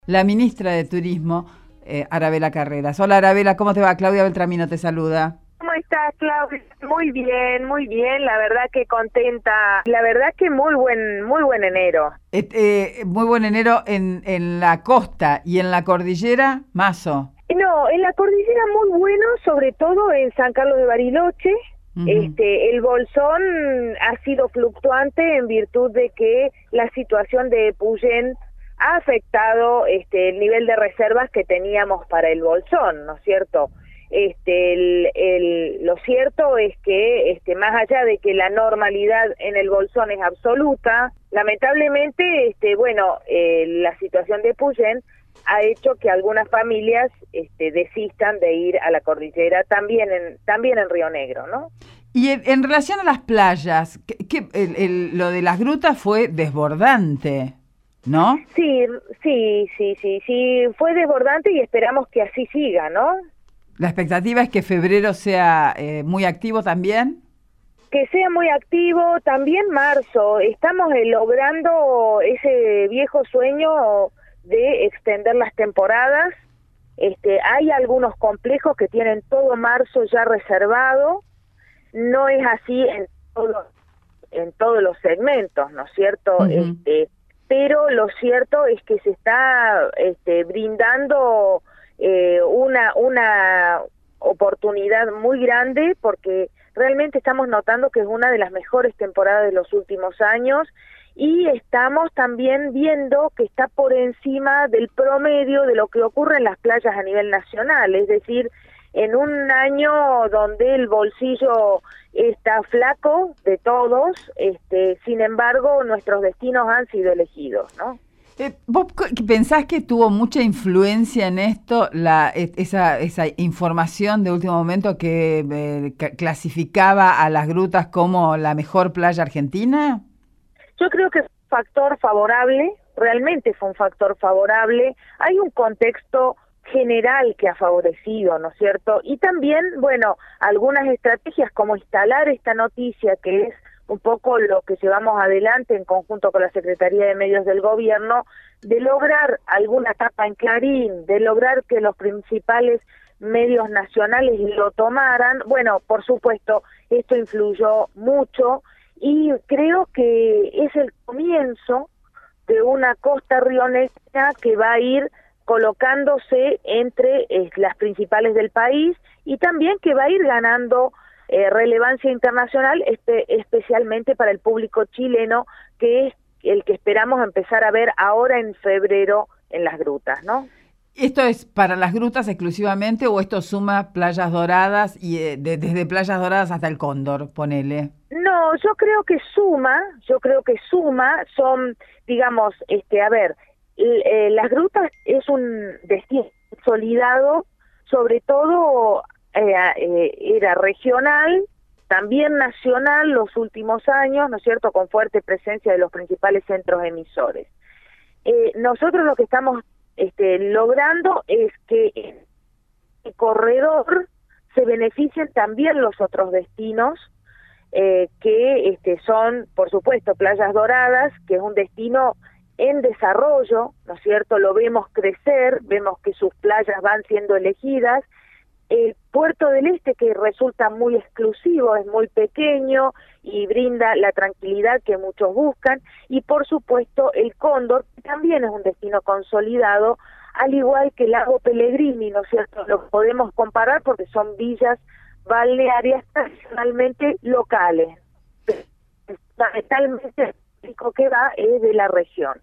La ministra de Turismo, Arabela Carreras. Hola Arabela, ¿cómo te va? Claudia Beltramino te saluda. ¿Cómo estás, Claudia? Muy bien, la verdad que contenta, la verdad que muy buen enero. Muy buen enero en la costa y en la cordillera, mazo. No, en la cordillera muy bueno, sobre todo en San Carlos de Bariloche. Uh-huh. El bolsón ha sido fluctuante en virtud de que la situación de Puyén ha afectado el nivel de reservas que teníamos para el bolsón, ¿no es cierto? Lo cierto es que más allá de que la normalidad en el bolsón es absoluta, lamentablemente la situación de Puyén ha hecho que algunas familias desistan de ir a la cordillera, también en Río Negro, ¿no? Y en relación a las playas, lo de las grutas fue desbordante, ¿no? Sí, fue desbordante y esperamos que así siga, ¿no? La expectativa es que febrero sea muy activo también. Que sea muy activo, también marzo. Estamos logrando ese viejo sueño de extender las temporadas. Hay algunos complejos que tienen todo marzo ya reservado. No es así en todos los segmentos, ¿no es cierto? Uh-huh. Pero lo cierto es que se está brindando una oportunidad muy grande, porque realmente estamos notando que es una de las mejores temporadas de los últimos años, y estamos también viendo que está por encima del promedio de lo que ocurre en las playas a nivel nacional, es decir, en un año donde el bolsillo está flaco de todos, sin embargo, nuestros destinos han sido elegidos, ¿no? ¿Vos pensás que tuvo mucha influencia en esto esa información de último momento que clasificaba a las grutas como la mejor playa argentina? Yo creo que es un factor favorable, realmente fue un factor favorable. Hay un contexto general que ha favorecido, ¿no es cierto? Y también, bueno, algunas estrategias como instalar esta noticia, que es un poco lo que llevamos adelante en conjunto con la Secretaría de Medios del Gobierno, de lograr alguna tapa en Clarín, de lograr que los principales medios nacionales lo tomaran. Bueno, por supuesto, esto influyó mucho y creo que es el comienzo de una costa rioneña que va a ir colocándose entre las principales del país, y también que va a ir ganando relevancia internacional, especialmente para el público chileno, que es el que esperamos empezar a ver ahora en febrero en las grutas, ¿no? ¿Esto es para las grutas exclusivamente o esto suma Playas Doradas y desde Playas Doradas hasta el Cóndor, ponele? No, yo creo que suma, son, digamos, las grutas es un destino consolidado, sobre todo era regional, también nacional los últimos años, ¿no es cierto?, con fuerte presencia de los principales centros emisores. Nosotros lo que estamos logrando es que en el corredor se beneficien también los otros destinos, que son, por supuesto, Playas Doradas, que es un destino en desarrollo, ¿no es cierto? Lo vemos crecer, vemos que sus playas van siendo elegidas. El Puerto del Este, que resulta muy exclusivo, es muy pequeño y brinda la tranquilidad que muchos buscan, y por supuesto el Cóndor, que también es un destino consolidado, al igual que el Lago Pellegrini, ¿no es cierto? Lo podemos comparar porque son villas balnearias tradicionalmente locales. Fundamentalmente el público que va es de la región.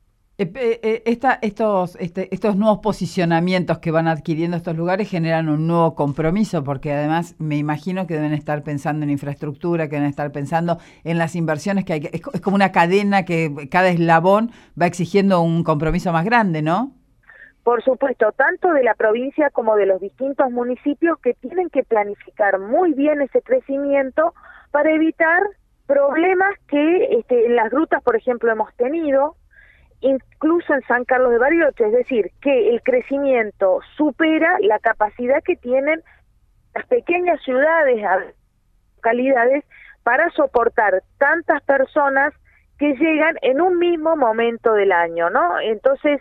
Estos nuevos posicionamientos que van adquiriendo estos lugares generan un nuevo compromiso, porque además me imagino que deben estar pensando en infraestructura, que deben estar pensando en las inversiones que hay. Es como una cadena que cada eslabón va exigiendo un compromiso más grande, ¿no? Por supuesto, tanto de la provincia como de los distintos municipios, que tienen que planificar muy bien ese crecimiento para evitar problemas que en las grutas, por ejemplo, hemos tenido, incluso en San Carlos de Bariloche, es decir, que el crecimiento supera la capacidad que tienen las pequeñas ciudades, localidades, para soportar tantas personas que llegan en un mismo momento del año, ¿no? Entonces,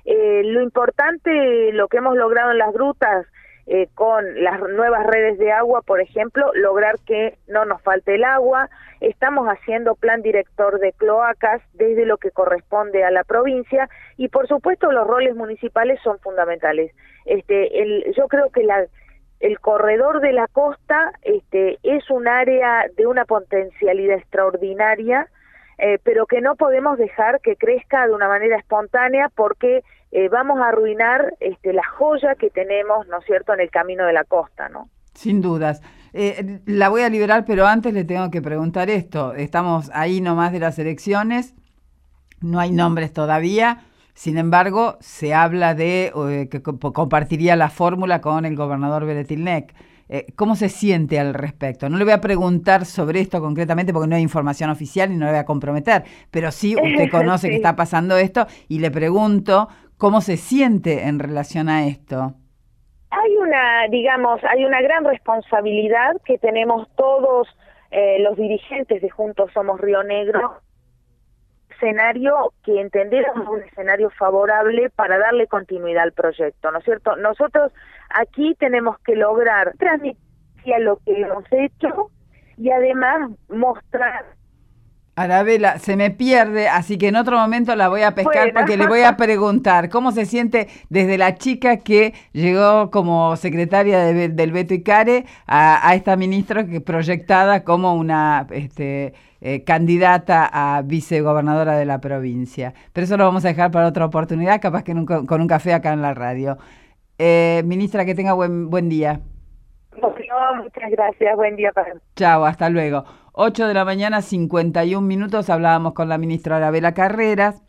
Lo importante, lo que hemos logrado en las grutas, con las nuevas redes de agua, por ejemplo, lograr que no nos falte el agua. Estamos haciendo plan director de cloacas desde lo que corresponde a la provincia y, por supuesto, los roles municipales son fundamentales. Yo creo que el corredor de la costa es un área de una potencialidad extraordinaria, pero que no podemos dejar que crezca de una manera espontánea porque vamos a arruinar la joya que tenemos, ¿no es cierto?, en el camino de la costa, ¿no? Sin dudas. La voy a liberar, pero antes le tengo que preguntar esto. Estamos ahí nomás de las elecciones, no hay nombres todavía, sin embargo, se habla de que compartiría la fórmula con el gobernador Beretilnec. ¿Cómo se siente al respecto? No le voy a preguntar sobre esto concretamente porque no hay información oficial y no le voy a comprometer, pero sí usted conoce Sí. que está pasando esto y le pregunto cómo se siente en relación a esto. Hay una gran responsabilidad que tenemos todos los dirigentes de Juntos Somos Río Negro, escenario que entendemos un escenario favorable para darle continuidad al proyecto, ¿no es cierto? Nosotros aquí tenemos que lograr transmitir lo que hemos hecho y además mostrar. Arabela, se me pierde, así que en otro momento la voy a pescar Bueno. porque le voy a preguntar cómo se siente desde la chica que llegó como secretaria del Beto Icare a esta ministra que proyectada como una candidata a vicegobernadora de la provincia. Pero eso lo vamos a dejar para otra oportunidad, capaz que con un café acá en la radio. Ministra, que tenga buen día. Bueno, muchas gracias, buen día para todos. Chao, hasta luego. 8 de la mañana, 51 minutos, hablábamos con la ministra Arabela Carreras.